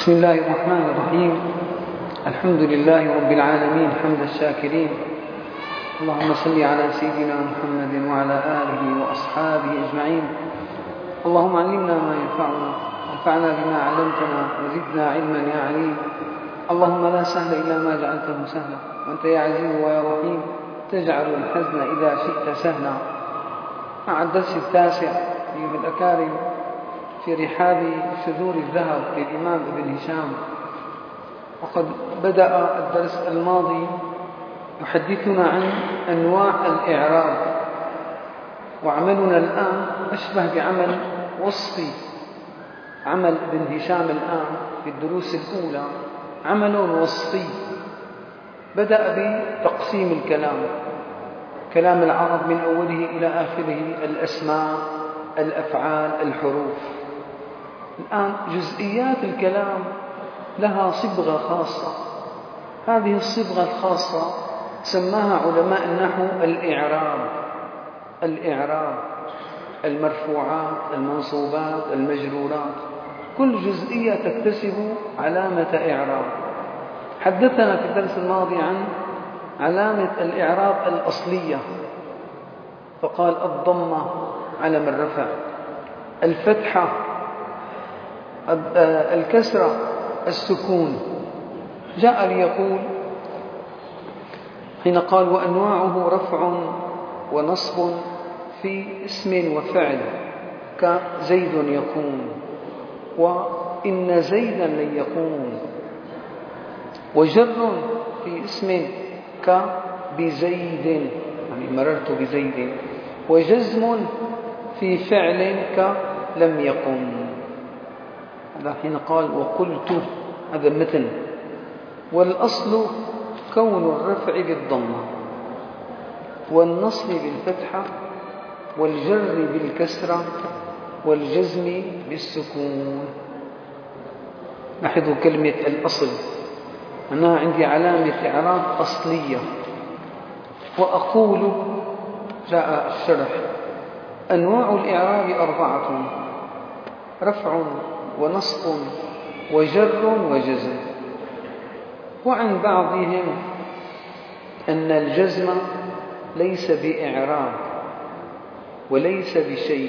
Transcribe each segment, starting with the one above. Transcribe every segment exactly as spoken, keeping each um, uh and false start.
بسم الله الرحمن الرحيم. الحمد لله رب العالمين حمد الشاكرين. اللهم صل على سيدنا محمد وعلى آله وأصحابه أجمعين. اللهم علمنا ما ينفعنا وانفعنا بما علمتنا وزدنا علما يا عليم. اللهم لا سهل إلا ما جعلته سهلا، وأنت يا عزيز ويا رحيم تجعل الحزن إذا شئت سهلا. مع الدرس التاسع أيها الأكارم في رحاب شذور الذهب للإمام ابن هشام. وقد بدأ الدرس الماضي يحدثنا عن أنواع الإعراب، وعملنا الآن أشبه بعمل وصفي. عمل ابن هشام الآن في الدروس الأولى عمل وصفي، بدأ بتقسيم الكلام، كلام العرب من أوله إلى آخره، الأسماء، الأفعال، الحروف. الآن جزئيات الكلام لها صبغة خاصة، هذه الصبغة الخاصة سماها علماء النحو الإعراب. الإعراب المرفوعات، المنصوبات، المجرورات، كل جزئية تكتسب علامة إعراب. حدثنا في الدرس الماضي عن علامة الإعراب الأصلية، فقال الضمة علم الرفع، الفتحة، الكسرة، السكون. جاء ليقول حين قال وأنواعه رفع ونصب في اسم وفعل كزيد يقوم، وإن زيدا لن يقوم، وجر في اسم كبزيد يعني مررت بزيد، وجزم في فعل كلم يقم. هذا حين قال وقلت، هذا المثل. والأصل كون الرفع بالضمة، والنصب بالفتحة، والجر بالكسرة، والجزم بالسكون. لاحظوا كلمة الأصل، أنا عندي علامة إعراب أصلية. وأقول، جاء الشرح، أنواع الإعراب أربعة: رفع ونصب وجر وجزم. وعن بعضهم أن الجزم ليس بإعراب وليس بشيء.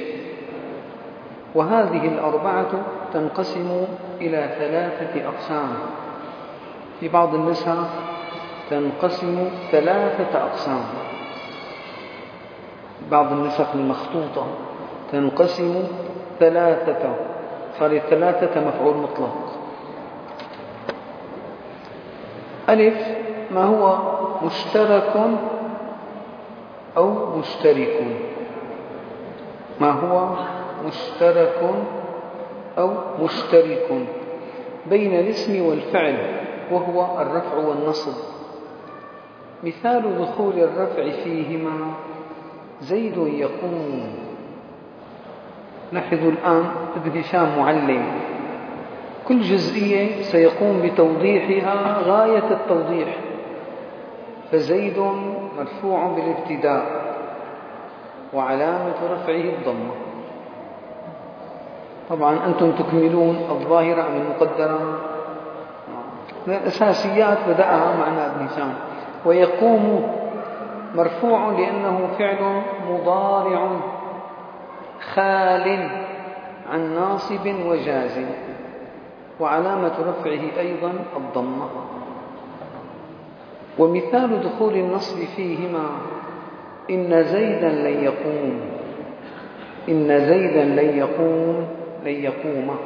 وهذه الأربعة تنقسم إلى ثلاثة أقسام. في بعض النسخ تنقسم ثلاثة أقسام، بعض النسخ المخطوطة تنقسم ثلاثة، صار ثلاثة مفعول مطلق. ألف ما هو مشترك أو مشترك، ما هو مشترك أو مشترك بين الاسم والفعل، وهو الرفع والنصب. مثال دخول الرفع فيهما زيد يقوم. لاحظوا الآن ابن هشام معلم، كل جزئية سيقوم بتوضيحها غاية التوضيح. فزيد مرفوع بالابتداء وعلامة رفعه الضمة. طبعا أنتم تكملون الظاهرة أم المقدرة، من الأساسيات بدأها معنا ابن هشام. ويقوم مرفوع لأنه فعل مضارع خال عن ناصب وجازم، وعلامة رفعه أيضا الضمة. ومثال دخول النصب فيهما إن زيدا لن يقوم، إن زيدا لن يقوم، لن يقوم.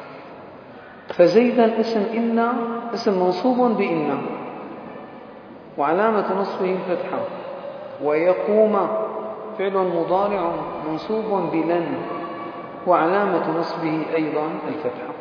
فزيدا اسم إن، اسم منصوب بإن، وعلامة نصبه الفتحة. ويقوم فعل مضارع منصوب بلن، وعلامة نصبه أيضا الفتحة.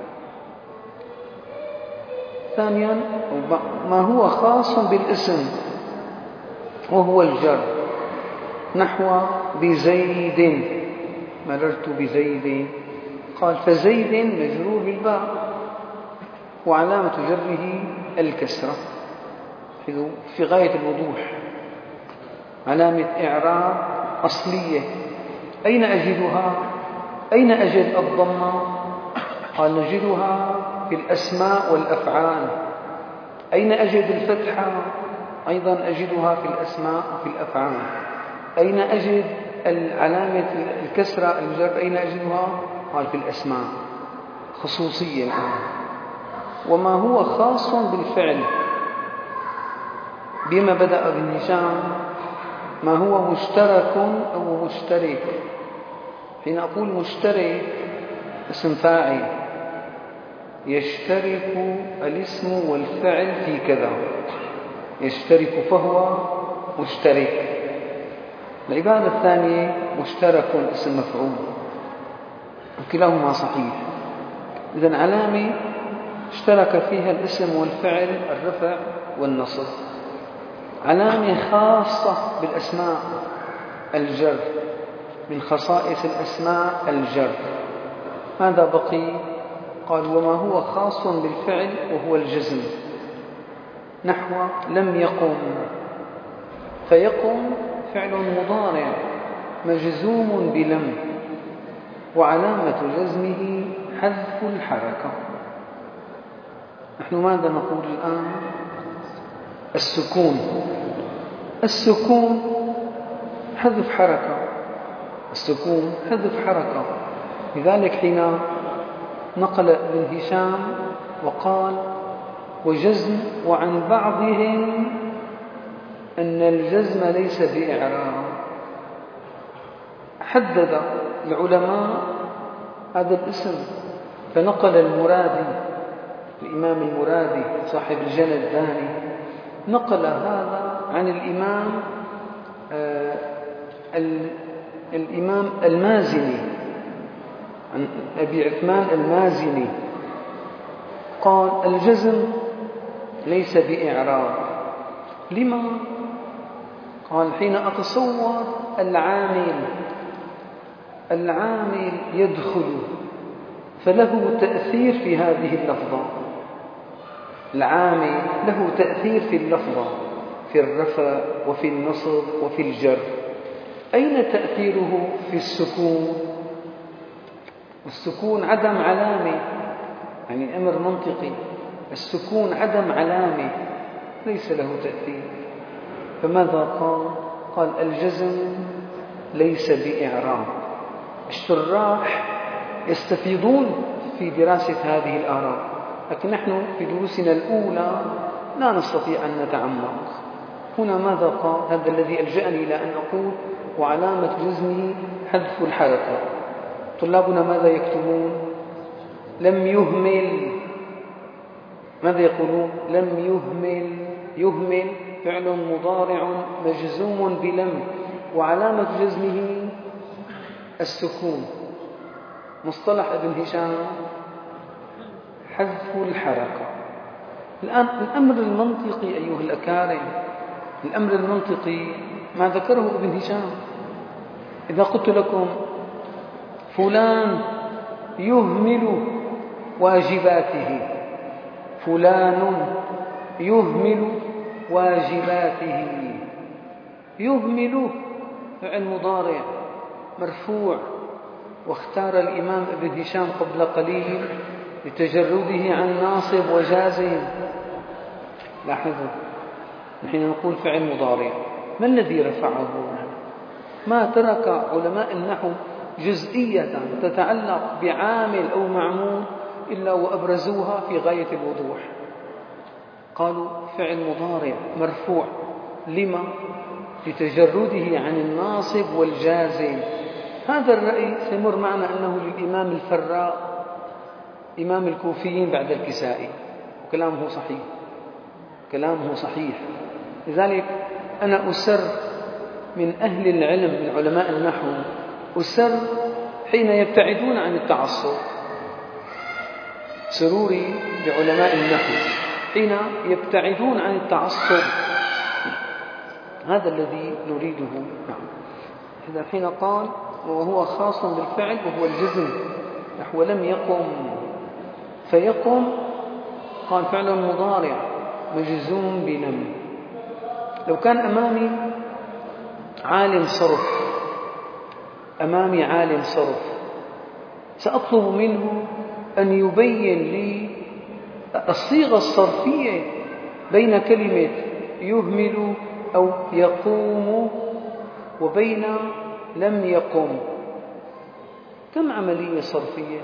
ثانيا ما هو خاص بالاسم وهو الجر، نحو بزيد، مررت بزيد. قال فزيد مجرور بالباء، وعلامة جره الكسرة في غاية الوضوح، علامة إعراب أصلية. أين أجدها؟ أين أجد الضمة؟ قال نجدها في الأسماء والأفعال. أين أجد الفتحة؟ أيضا أجدها في الأسماء وفي الأفعال. أين أجد علامة الكسرة الجر؟ أين أجدها؟ قال في الأسماء. خصوصية الآن. وما هو خاص بالفعل بما بدأ ابن هشام ما هو مشترك أو مشترك. حين أقول مشترك اسم فاعل، يشترك الاسم والفعل في كذا، يشترك فهو مشترك. العبارة الثانية مشترك اسم مفعول، وكلاهما صحيح. إذن علامة اشترك فيها الاسم والفعل الرفع والنصب. علامة خاصة بالأسماء الجر، من خصائص الأسماء الجر. ماذا بقي؟ قال وما هو خاص بالفعل وهو الجزم، نحو لم يقم. فيقم فعل مضارع مجزوم بلم، وعلامة جزمه حذف الحركة. نحن ماذا نقول الآن؟ السكون. السكون حذف حركة، السكون حذف حركة. لذلك حين نقل ابن هشام وقال وجزم، وعن بعضهم أن الجزم ليس بإعراب، حدد العلماء هذا الاسم. فنقل المرادي، الإمام المرادي صاحب الجنى الداني، نقل هذا عن الإمام آه الإمام المازني، عن أبي عثمان المازني، قال الجزم ليس بإعراب. لما؟ قال حين أتصور العامل العامل يدخل فله تأثير في هذه اللفظة، العامل له تأثير في اللفظة، في الرفع وفي النصب وفي الجر. أين تأثيره؟ في السكون. السكون عدم علامة، يعني أمر منطقي. السكون عدم علامة، ليس له تأثير. فماذا قال؟ قال الجزم ليس بإعراب. الشراح يستفيضون في دراسة هذه الآراء، لكن نحن في دروسنا الأولى لا نستطيع أن نتعمق. هنا ماذا قال؟ هذا الذي ألجأني إلى أن أقول وعلامة جزمه حذف الحركة. طلابنا ماذا يكتبون؟ لم يهمل. ماذا يقولون؟ لم يهمل. يهمل فعل مضارع مجزوم بلم، وعلامة جزمه السكون. مصطلح ابن هشام حذف الحركة. الآن الأمر المنطقي أيها الأكارم، الأمر المنطقي ما ذكره ابن هشام. إذا قلت لكم فلان يهمل واجباته، فلان يهمل واجباته، يهمل فعل مضارع مرفوع، واختار الإمام ابن هشام قبل قليل لتجرده عن ناصب وجازم. لاحظوا نحن نقول فعل مضارع، ما الذي رفعه؟ ما ترك علماء النحو جزئية تتعلق بعامل أو معمول إلا وأبرزوها في غاية الوضوح. قالوا فعل مضارع مرفوع، لما؟ لتجرده عن الناصب والجازم. هذا الرأي سيمر معنا أنه للإمام الفراء إمام الكوفيين بعد الكسائي، وكلامه صحيح، كلامه صحيح. لذلك أنا أسر من أهل العلم من علماء النحو، أسر حين يبتعدون عن التعصب. سروري بعلماء النحو حين يبتعدون عن التعصب، هذا الذي نريده. نعم. إذا حين قال وهو خاص بالفعل وهو الجزم، نحو لم يقم. فيقم قال فعل مضارع مجزوم بلم. لو كان أمامي عالم صرف، أمامي عالم صرف، سأطلب منه أن يبين لي الصيغة الصرفية بين كلمة يهمل أو يقوم وبين لم يقم كم عملية صرفية؟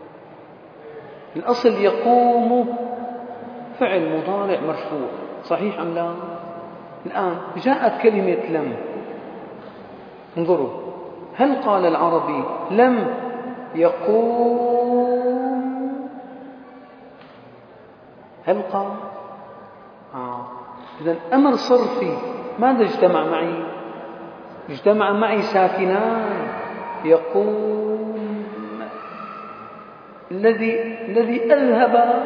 الأصل يقوم فعل مضارع مرفوع، صحيح أم لا؟ الآن جاءت كلمة لم، انظروا، هل قال العربي لم يقوم؟ هل قال؟ آه. إذن أمر صرفي، ماذا اجتمع معي؟ اجتمع معي ساكنان، يقوم، الذي الذي أذهب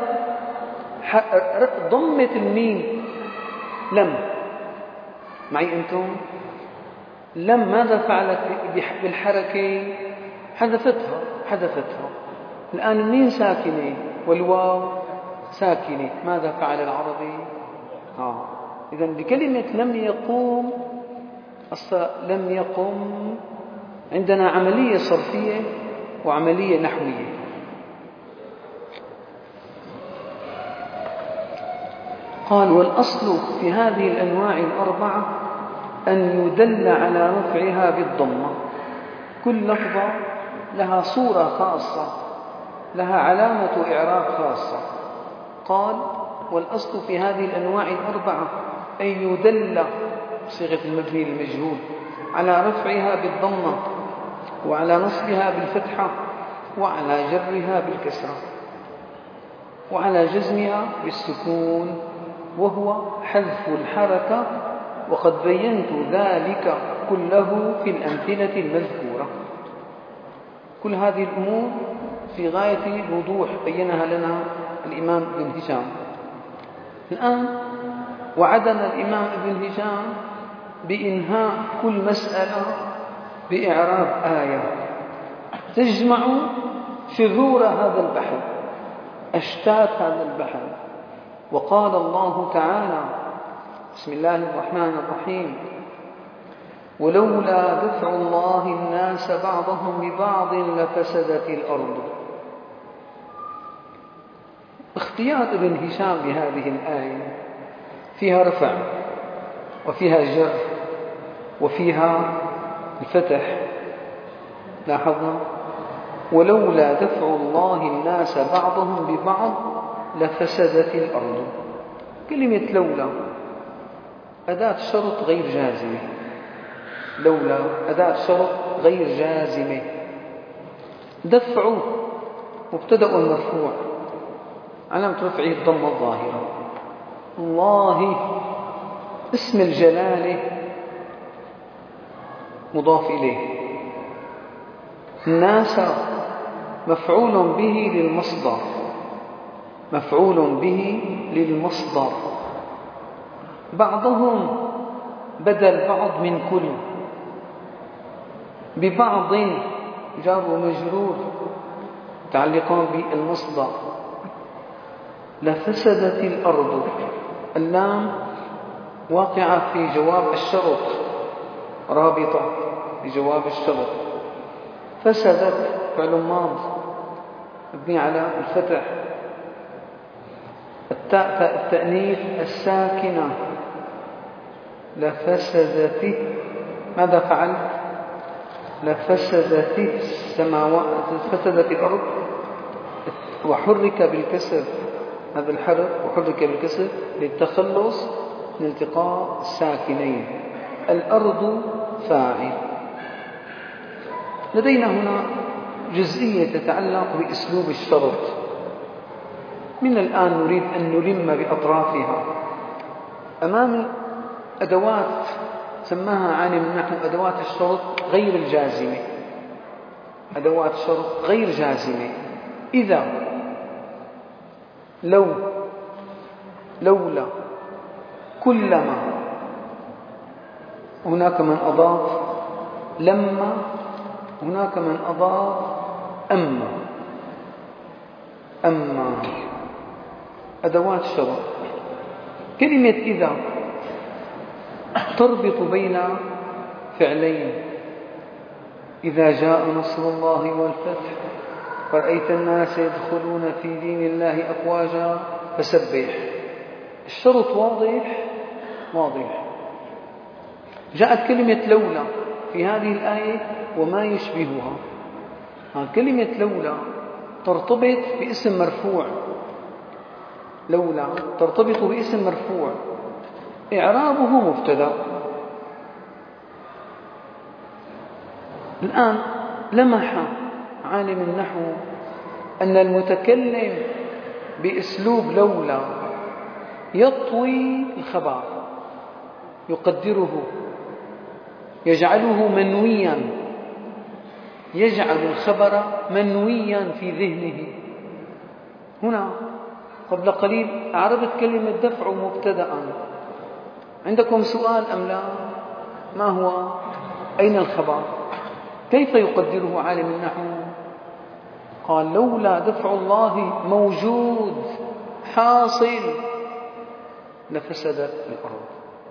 ضمة الميم لم، معي أنتم؟ لم ماذا فعلت بالحركة؟ حذفتها حذفتها. الآن الميم ساكنة والواو ساكنة، ماذا فعل العربي؟ آه. إذن بكلمة لم يقوم، أصلا لم يقم عندنا عملية صرفية وعملية نحوية. قال والأصل في هذه الأنواع الأربعة أن يدل على رفعها بالضمة، كل لفظة لها صورة خاصة، لها علامة إعراب خاصة. قال والأصل في هذه الأنواع الأربعة أن يدل بصيغة المبني للمجهول على رفعها بالضمة وعلى نصبها بالفتحة وعلى جرها بالكسرة وعلى جزمها بالسكون، وهو حذف الحركة، وقد بينت ذلك كله في الأمثلة المذكورة. كل هذه الأمور في غاية الوضوح بينها لنا الإمام ابن هشام. الآن وعدنا الإمام ابن هشام بإنهاء كل مسألة بإعراب آية تجمع شذور هذا البحر، أشتات هذا البحر. وقال الله تعالى: بسم الله الرحمن الرحيم: ولولا دفع الله الناس بعضهم ببعض لفسدت الأرض. اختيار ابن هشام بهذه الآية فيها رفع وفيها جر وفيها الفتح. لاحظنا ولولا دفع الله الناس بعضهم ببعض لفسدت الأرض. كلمة لولا أداة شرط غير جازمة، لولا أداة شرط غير جازمة. دفع مبتدأ مرفوع علامة رفعه الضمة الظاهرة. الله اسم الجلالة مضاف إليه. الناس مفعول به للمصدر، مفعول به للمصدر. بعضهم بدل بعض من كل، ببعض جار ومجرور متعلقان بالمصدر. لفسدت الأرض، اللام واقعة في جواب الشرط، رابطة بجواب الشرط. فسدت فعل ماض مبني على الفتح. التاء التأنيث الساكنة. لفسدت، ماذا فعلت؟ لفسدت السماوات، فسدت الأرض، وحرك بالكسر هذا الحرف، وحرك بالكسر للتخلص من التقاء الساكنين. الأرض فاعل. لدينا هنا جزئية تتعلق بأسلوب الشرط. من الآن نريد أن نلم بأطرافها. أمام أدوات سماها عالم النحو أدوات الشرط غير الجازمة، أدوات شرط غير جازمة. إذا، لو، لولا، كلما. هناك من أضاف لما، هناك من أضاف أما. أما أدوات شرط. كلمة إذا تربط بين فعلين: إذا جاء نصر الله والفتح ورأيت الناس يدخلون في دين الله أفواجا فسبح. الشرط واضح واضح. جاءت كلمة لولا في هذه الآية وما يشبهها. كلمة لولا ترتبط باسم مرفوع، لولا ترتبط باسم مرفوع إعرابه مبتدأ. الآن لمح عالم النحو أن المتكلم بأسلوب لولا يطوي الخبر، يقدره، يجعله منويا، يجعل الخبر منويا في ذهنه. هنا قبل قليل أعربت كلمة دفع مبتدأ. عندكم سؤال أم لا؟ ما هو؟ أين الخبر؟ كيف يقدره عالم النحو؟ قال لولا دفع الله موجود حاصل لفسدت الأرض.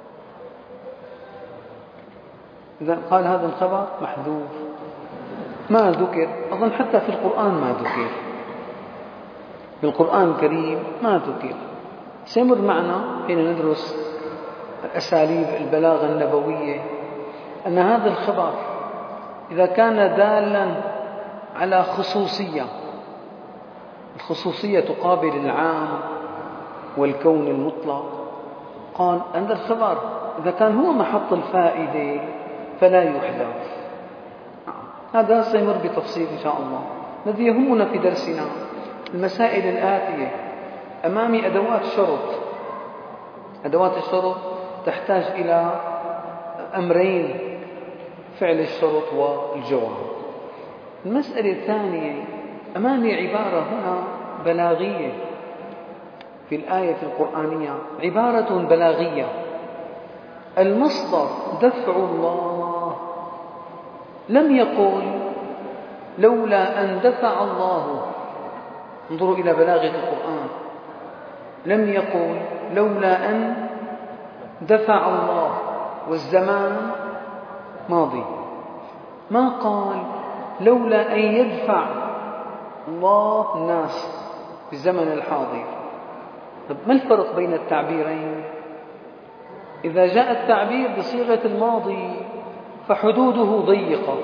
إذن قال هذا الخبر محذوف، ما ذكر. أظن حتى في القرآن ما ذكر، في القرآن الكريم ما ذكر. سيمر معنا حين ندرس أساليب البلاغة النبوية أن هذا الخبر إذا كان دالا على خصوصية، الخصوصية تقابل العام والكون المطلق، قال أن الخبر إذا كان هو محط الفائدة فلا يحذف. هذا سيمر بتفصيل إن شاء الله. الذي يهمنا في درسنا المسائل الآتية. أمامي أدوات شرط. أدوات الشرط تحتاج إلى أمرين: فعل الشرط والجواب. المسألة الثانية، أمامي عبارة هنا بلاغية في الآية القرآنية، عبارة بلاغية. المصدر دفع الله، لم يقل لولا أن دفع الله. انظروا إلى بلاغة القرآن، لم يقل لولا أن دفع الله والزمان ماضي، ما قال لولا أن يدفع الله الناس في الزمن الحاضر. طب ما الفرق بين التعبيرين؟ إذا جاء التعبير بصيغة الماضي فحدوده ضيقة،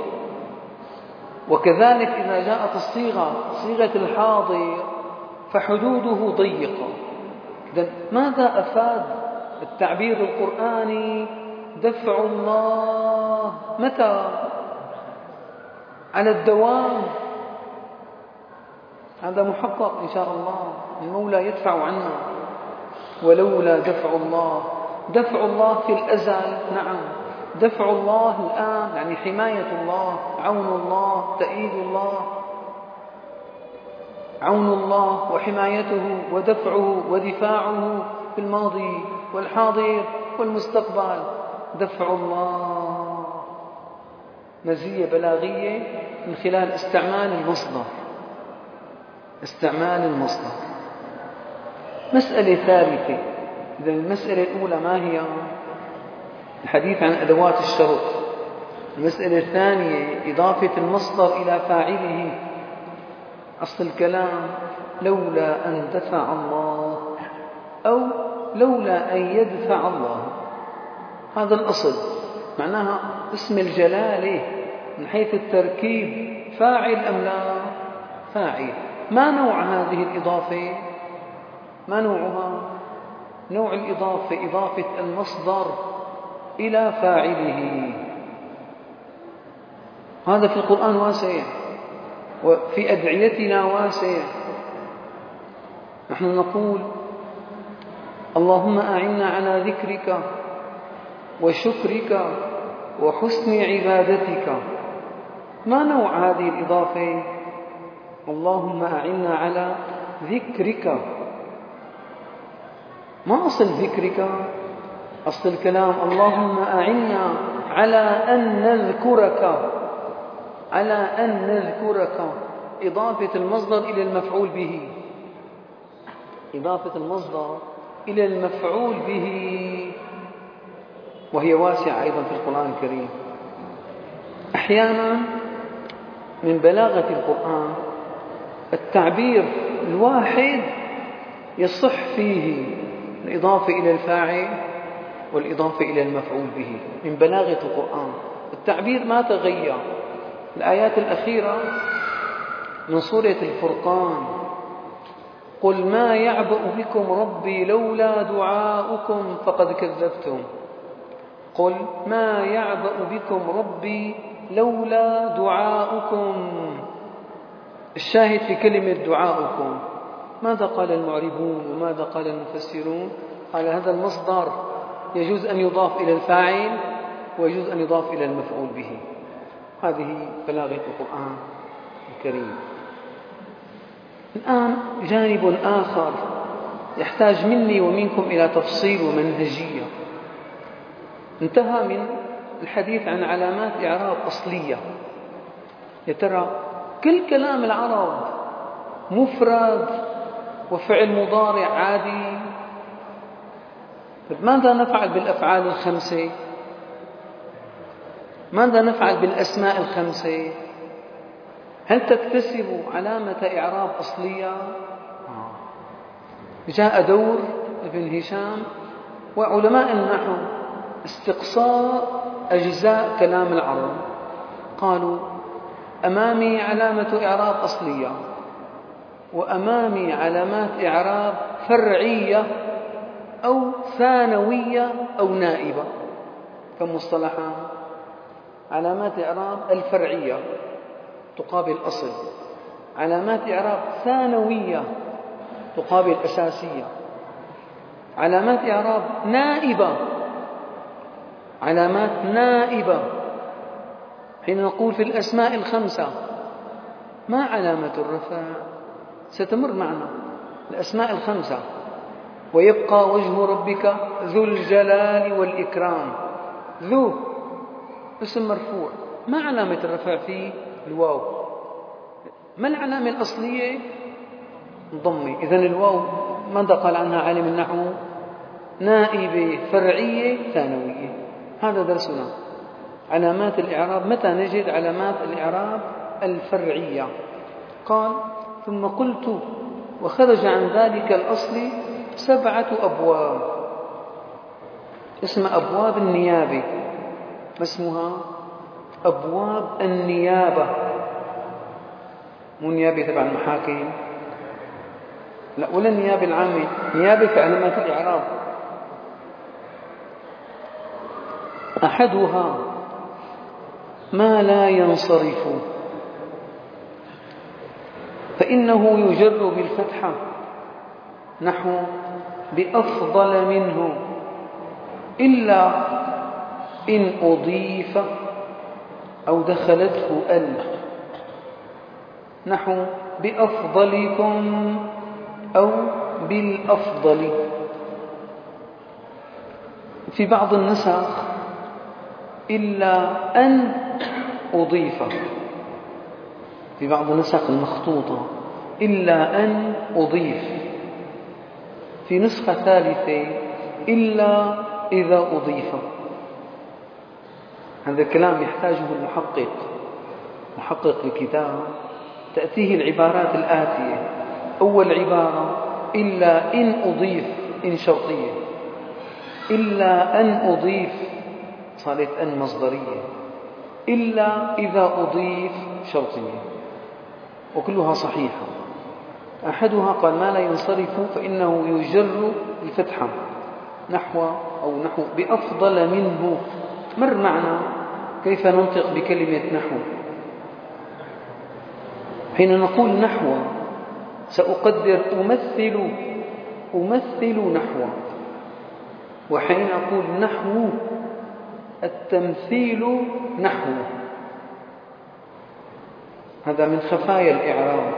وكذلك إذا جاءت الصيغة صيغة الحاضر فحدوده ضيقة. إذن ماذا أفاد التعبير القرآني دفع الله؟ متى؟ على الدوام. هذا محقق إن شاء الله، المولى يدفع عنا. ولولا دفع الله، دفع الله في الأزل، نعم. دفع الله الآن يعني حماية الله، عون الله، تأييد الله، عون الله وحمايته ودفعه ودفاعه في الماضي والحاضر والمستقبل. دفع الله مزية بلاغية من خلال استعمال المصدر، استعمال المصدر. مسألة ثالثة. إذا المسألة الأولى ما هي؟ الحديث عن أدوات الشرط. المسألة الثانية إضافة المصدر إلى فاعله. أصل الكلام لولا أن دفع الله أو لولا أن يدفع الله، هذا الأصل. معناها اسم الجلالة من حيث التركيب فاعل أم لا؟ فاعل. ما نوع هذه الإضافة؟ ما نوعها؟ نوع الإضافة إضافة المصدر إلى فاعله. هذا في القرآن واسع، وفي أدعيتنا واسع. نحن نقول اللهم أعنا على ذكرك وشكرك وحسن عبادتك. ما نوع هذه الإضافة؟ اللهم أعنا على ذكرك. ما أصل ذكرك؟ أصل الكلام اللهم أعنا على أن نذكرك، على أن نذكرك. إضافة المصدر إلى المفعول به، إضافة المصدر إلى المفعول به، وهي واسعة أيضا في القرآن الكريم. أحيانا من بلاغة القرآن التعبير الواحد يصح فيه الإضافة إلى الفاعل والإضافة إلى المفعول به من بلاغة القرآن. التعبير ما تغير. الآيات الأخيرة من سورة الفرقان: قل ما يعبأ بكم ربي لولا دعاؤكم فقد كذبتم. قل ما يعبأ بكم ربي لولا دعاؤكم. الشاهد في كلمة دعاؤكم ماذا قال المعربون وماذا قال المفسرون؟ قال هذا المصدر يجوز أن يضاف إلى الفاعل ويجوز أن يضاف إلى المفعول به. هذه بلاغة القرآن الكريم. الآن جانب آخر يحتاج مني ومنكم إلى تفصيل ومنهجية. انتهى من الحديث عن علامات إعراب أصلية. يا ترى كل كلام العرب مفرد وفعل مضارع عادي، ماذا نفعل بالأفعال الخمسة؟ ماذا نفعل بالأسماء الخمسة؟ هل تكتسب علامة إعراب أصلية؟ جاء دور ابن هشام وعلماء النحو استقصاء أجزاء كلام العرب. قالوا أمامي علامة إعراب أصلية وأمامي علامات إعراب فرعية أو ثانوية أو نائبة. كم مصطلحا؟ علامات إعراب الفرعية تقابل أصل، علامات إعراب ثانوية تقابل أساسية، علامات إعراب نائبة علامات نائبة. حين نقول في الأسماء الخمسة ما علامة الرفع؟ ستمر معنا الأسماء الخمسة: ويبقى وجه ربك ذو الجلال والإكرام. ذو اسم مرفوع، ما علامة الرفع فيه؟ الواو. ما العلامة الأصلية؟ ضمة. إذن الواو ماذا قال عنها عالم النحو؟ نائبة فرعية ثانوية. هذا درسنا. علامات الإعراب. متى نجد علامات الإعراب الفرعية؟ قال: ثم قلت وخرج عن ذلك الأصل سبعة أبواب. اسمها أبواب النيابة. ما اسمها؟ أبواب النيابة. مو نيابة تبع المحاكم، لا، ولا النيابة العامة، نيابة في علامات الإعراب. أحدها ما لا ينصرف فإنه يجر بالفتحة، نحو بأفضل منه إلا إن أضيف أو دخلته ال، نحو بأفضلكم أو بالأفضل. في بعض النسخ إلا أن أضيف، في بعض النسخ المخطوطة إلا أن أضيف، في نسخة ثالثة إلا إذا أضيف. هذا الكلام يحتاجه المحقق، محقق الكتاب، تأتيه العبارات الآتية: أول عبارة إلا إن أضيف، إن شرطية، إلا أن أضيف صارت أن مصدرية، إلا إذا أضيف شرطية، وكلها صحيحة. أحدها قال ما لا ينصرف فإنه يجر الفتحة، نحو أو نحو بأفضل منه. مر معنا كيف ننطق بكلمة نحو. حين نقول نحو سأقدر أمثل أمثل نحو، وحين أقول نحو التمثيل نحو. هذا من خفايا الإعراب.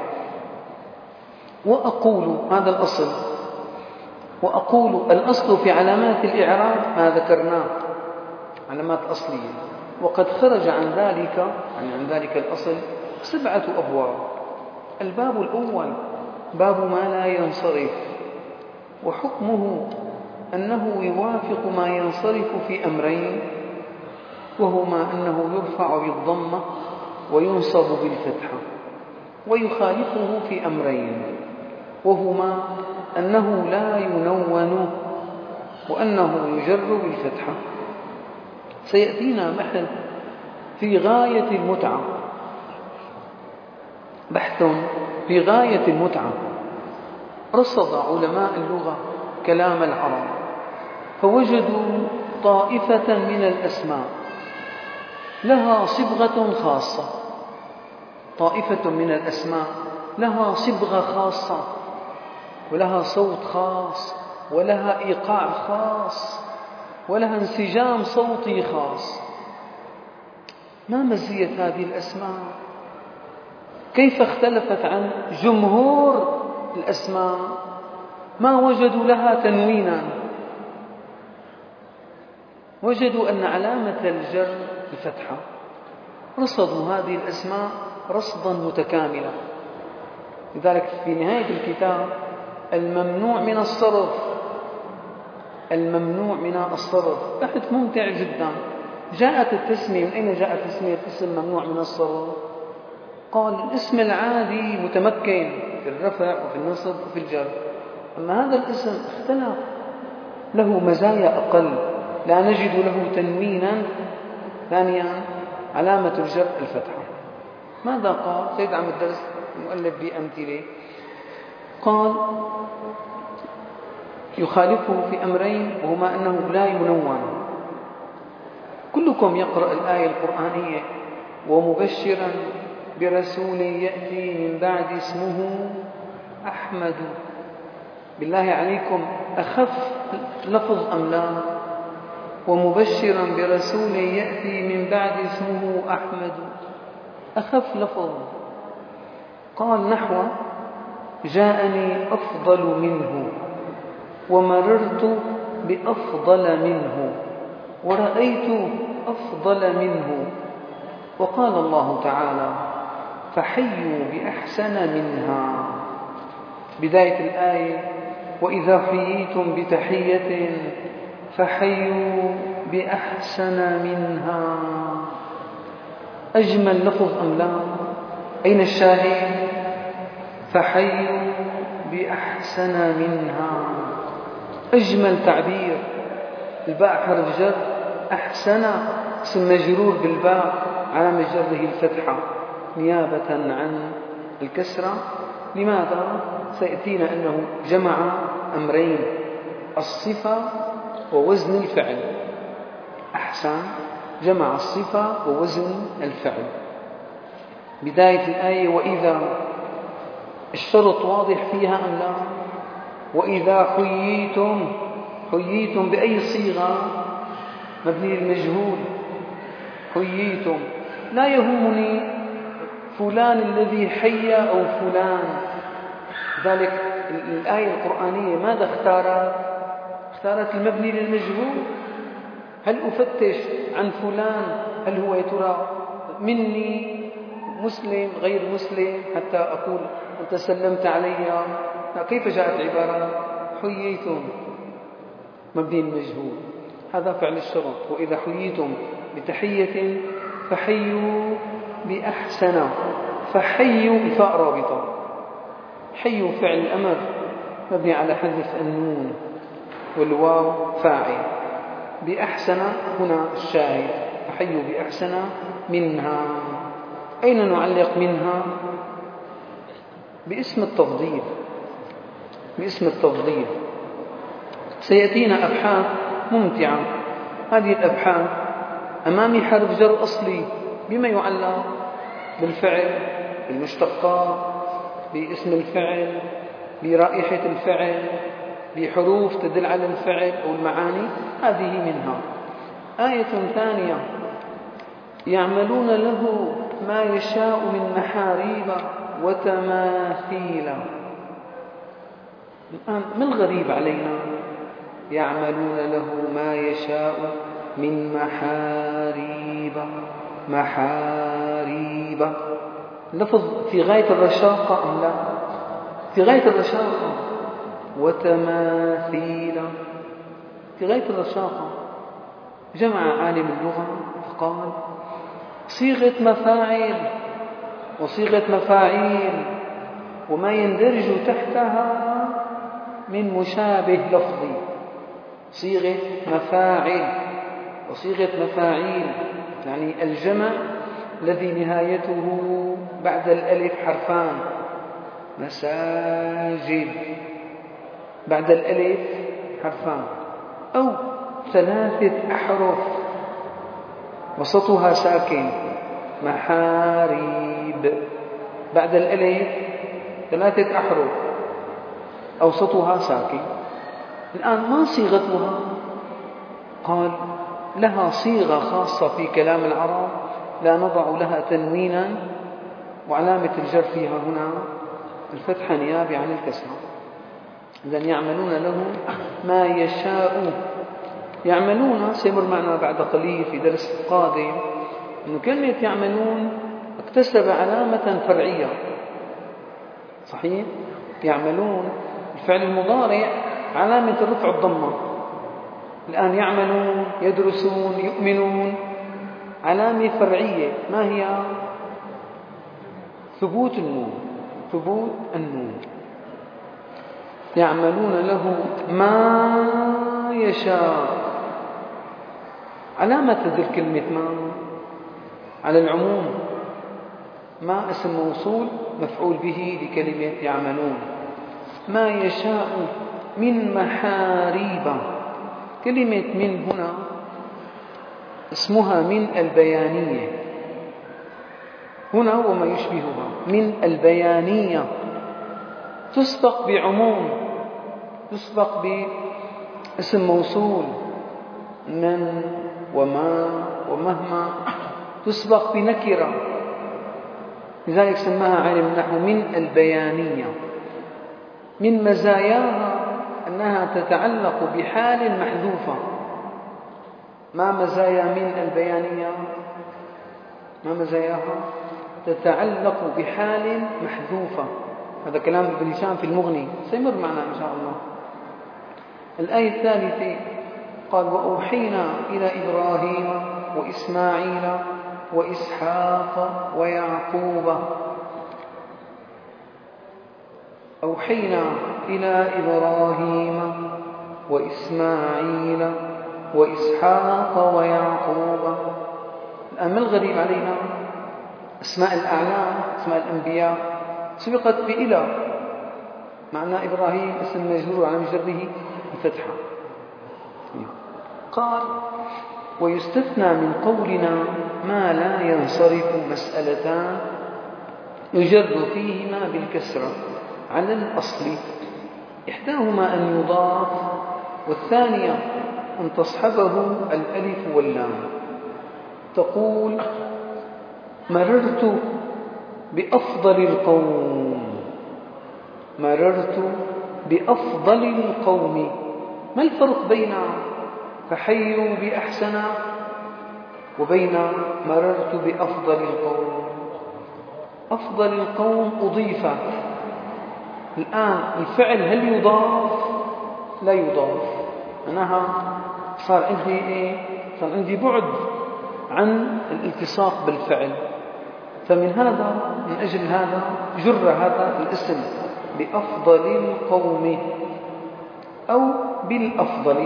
وأقول هذا الأصل، وأقول الأصل في علامات الإعراب ما ذكرناه علامات أصلية، وقد خرج عن ذلك يعني عن ذلك الأصل سبعة أبواب. الباب الأول باب ما لا ينصرف، وحكمه أنه يوافق ما ينصرف في أمرين، وهما أنه يرفع بالضمة وينصب بالفتحة. ويخالفه في أمرين، وهما أنه لا ينون وأنه يجر بالفتحة. سيأتينا بحث في غاية المتعة، بحث في غاية المتعة. رصد علماء اللغة كلام العرب فوجدوا طائفة من الأسماء لها صبغة خاصة، طائفة من الأسماء لها صبغة خاصة ولها صوت خاص ولها إيقاع خاص ولها انسجام صوتي خاص. ما مزية هذه الأسماء؟ كيف اختلفت عن جمهور الأسماء؟ ما وجدوا لها تنوينا، وجدوا أن علامة الجر الفتحة. رصدوا هذه الأسماء رصدا متكاملا. لذلك في نهاية الكتاب الممنوع من الصرف، الممنوع من الصرف، بحث ممتع جدا. جاءت التسمية، من أين جاءت تسمية الاسم ممنوع من الصرف؟ قال الاسم العادي متمكن في الرفع وفي النصب وفي الجر، أما هذا الاسم اختلف، له مزايا أقل، لا نجد له تنوينا. ثانيا علامة الجر الفتحة. ماذا قال؟ سيدعم الدرس المؤلف بأمثلة. قال يخالفه في أمرين، وهما أنه لا ينون. كلكم يقرأ الآية القرآنية ومبشرا برسول يأتي من بعد اسمه أحمد. بالله عليكم أخف لفظ أم لا؟ ومبشرا برسول يأتي من بعد اسمه أحمد، أخف لفظ. قال نحو جاءني أفضل منه ومررت بأفضل منه ورأيت أفضل منه. وقال الله تعالى فحيوا بأحسن منها. بداية الآية وإذا حييتم بتحية فحيوا بأحسن منها. أجمل لفظ أم لا؟ أين الشاهد؟ فحيوا بأحسن منها، أجمل تعبير. الباء حرف جر، أحسن اسم مجرور بالباء علامة جره الفتحة نيابة عن الكسرة. لماذا؟ سيأتينا أنه جمع أمرين، الصفة ووزن الفعل. أحسن جمع الصفة ووزن الفعل. بداية الآية وإذا، الشرط واضح فيها أم لا؟ وإذا حييتم، حييتم بأي صيغة؟ مبني المجهول. حييتم، لا يهمني فلان الذي حي أو فلان. ذلك الآية القرآنية ماذا اختارت؟ اختارت المبني للمجهول. هل أفتش عن فلان هل هو يا ترى مني مسلم غير مسلم حتى أقول أنت سلمت علي؟ كيف جاءت عبارة حييتم مبني المجهول؟ هذا فعل الشرط. وإذا حييتم بتحية فحيوا بأحسن. فحيوا الفاء رابطة، حيوا فعل الأمر مبني على حذف النون والواو فاعل. بأحسن هنا الشاهد، فحيوا بأحسن منها. أين نعلق منها؟ باسم التفضيل، باسم التفضيل. سيأتينا أبحاث ممتعة. هذه الأبحاث أمامي حرف جر أصلي بما يعلق؟ بالفعل، بالمشتقات، باسم الفعل، برائحة الفعل، بحروف تدل على الفعل أو المعاني. هذه منها. آية ثانية يعملون له ما يشاء من محاريب وتماثيل. الآن ما الغريب علينا؟ يعملون له ما يشاء من محاريب، محاريب. لفظ في غاية الرشاقة أم لا؟ في غاية الرشاقة. وتماثيل في غاية الرشاقة. جمع عالم اللغة فقال صيغة مفاعل وصيغة مفاعيل وما يندرج تحتها من مشابه لفظي. صيغة مفاعل وصيغة مفاعيل يعني الجمع الذي نهايته بعد الألف حرفان، مساجد بعد الألف حرفان، أو ثلاثة أحرف وسطها ساكن، محاريب بعد الألف ثلاثة أحرف أوسطها ساكن. الآن ما صيغتها؟ قال لها صيغة خاصة في كلام العرب لا نضع لها تنوينا، وعلامة الجر فيها هنا الفتحة نيابة عن الكسرة. إذن يعملون له ما يشاء. يعملون سيمر معنا بعد قليل في درس قادم أن كلمة يعملون اكتسب علامة فرعية. صحيح؟ يعملون الفعل المضارع علامة الرفع الضمة. الآن يعملون، يدرسون، يؤمنون، علامة فرعية ما هي؟ ثبوت النون. ثبوت النون. يعملون له ما يشاء. علامة تدل كلمة ما على العموم. ما اسم موصول مفعول به لكلمة يعملون. ما يشاء من محاريب. كلمة من هنا اسمها من البيانية هنا وما يشبهها. من البيانية تسبق بعموم، تسبق باسم موصول من وما ومهما، تسبق بنكرة، لذلك سماها علم النحو من البيانية. من مزاياها أنها تتعلق بحال محذوفة. ما مزايا من البيانية؟ ما مزاياها؟ تتعلق بحال محذوفة. هذا كلام ابن هشام في المغني سيمر معنا إن شاء الله. الآية الثالثة قال وأوحينا إلى إبراهيم وإسماعيل وإسحاق ويعقوب. أوحينا إلى إبراهيم وإسماعيل وإسحاق ويعقوب. الآن ما الغريب علينا؟ أسماء الأعلام، أسماء الأنبياء سبقت بإلى، معنى إبراهيم اسم مجرور على مجره الفتحة. قال ويستثنى من قولنا ما لا ينصرف مسألتان يجر فيهما بالكسرة على الأصل، إحداهما أن يضاف والثانية أن تصحبه الألف واللام. تقول مررت بأفضل القوم. مررت بأفضل القوم. ما الفرق بين فحيوا بأحسن وبين مررت بأفضل القوم؟ أفضل القوم أضيف. الآن الفعل هل يضاف؟ لا يضاف. أنها صار عندي إيه؟ صار عندي بعد عن الالتصاق بالفعل، فمن هذا من أجل هذا جر هذا الاسم بأفضل القوم أو بالأفضل.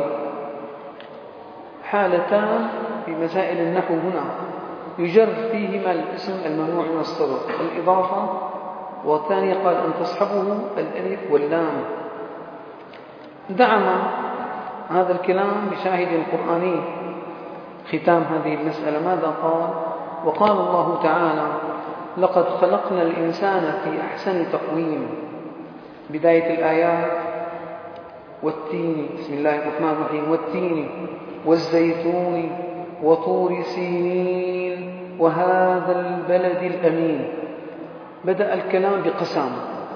حالتان في مسائل النحو هنا يجر فيهما الاسم الممنوع من الصرف الإضافة، والثاني قال أن تصحبه الألف واللام. دعم هذا الكلام بشاهد قرآني ختام هذه المسألة. ماذا قال؟ وقال الله تعالى لقد خلقنا الإنسان في أحسن تقويم. بداية الآيات والتين، بسم الله الرحمن الرحيم، والتين والزيتون وطور سينين وهذا البلد الأمين. بدأ الكلام بقسم.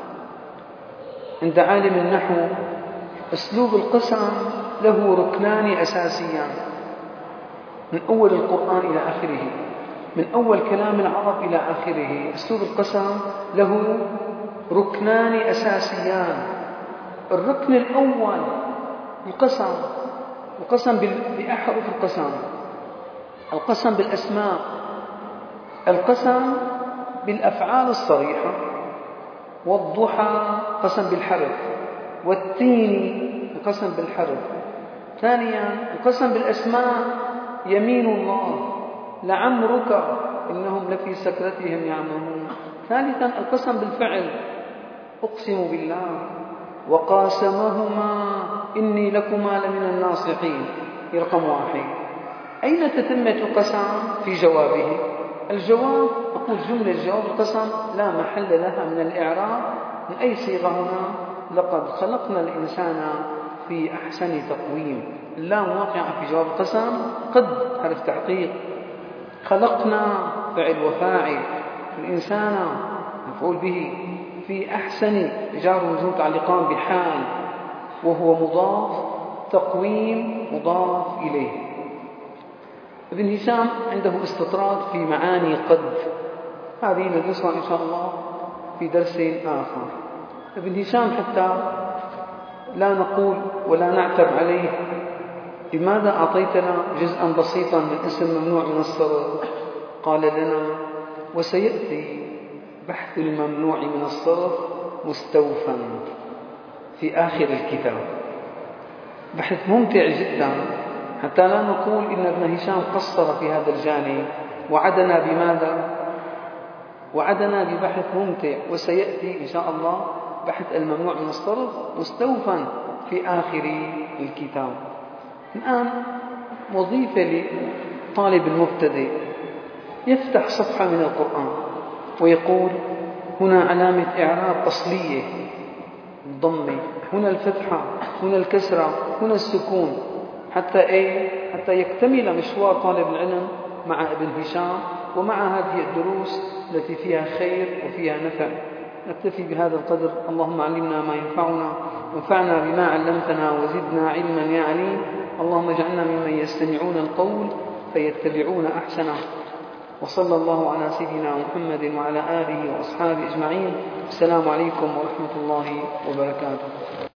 عند عالم النحو أسلوب القسم له ركنان أساسيان من أول القرآن إلى آخره، من أول كلام العرب إلى آخره. أسلوب القسم له ركنان أساسيان. الركن الأول القسم، القسم بأحرف القسم، القسم بالأسماء، القسم بالأفعال الصريحة، والضحى قسم بالحرف، والتين قسم بالحرف. ثانيا القسم بالأسماء، يمين الله لعمرك إنهم لفي سكرتهم يعمهون. ثالثا القسم بالفعل، أقسم بالله وقاسمهما إني لكما لمن الناصحين، رقم واحد. أين تتمة القسم؟ في جوابه. الجواب، أقول جملة جواب القسم لا محل لها من الإعراب من أي صيغة هنا. لقد خلقنا الإنسان في أحسن تقويم. اللام واقعة في جواب القسم، قد حرف تحقيق، خلقنا فعل وفاعل، الإنسان مفعول به، في أحسن جار ومجرور متعلقان بحال وهو مضاف، تقويم مضاف إليه. ابن هشام عنده استطراد في معاني قد، هذه ندرسها إن شاء الله في درس آخر. ابن هشام حتى لا نقول ولا نعتب عليه لماذا أعطيتنا جزءا بسيطا من اسم ممنوع من الصرف، قال لنا وسيأتي بحث الممنوع من الصرف مستوفا في آخر الكتاب. بحث ممتع جدا، حتى لا نقول إن ابن هشام قصر في هذا الجانب. وعدنا بماذا؟ وعدنا ببحث ممتع، وسيأتي إن شاء الله بحث الممنوع من الصرف مستوفا في آخر الكتاب. الآن وظيفة لطالب المبتدئ يفتح صفحة من القرآن ويقول هنا علامة إعراب أصلية الضمة، هنا الفتحة، هنا الكسرة، هنا السكون، حتى إيه؟ حتى يكتمل مشوار طالب العلم مع ابن هشام ومع هذه الدروس التي فيها خير وفيها نفع. نكتفي بهذا القدر. اللهم علمنا ما ينفعنا، وانفعنا بما علمتنا، وزدنا علما يا عليم. اللهم اجعلنا ممن يستمعون القول فيتبعون أحسنه. وصلى الله على سيدنا محمد وعلى آله وأصحابه أجمعين. السلام عليكم ورحمة الله وبركاته.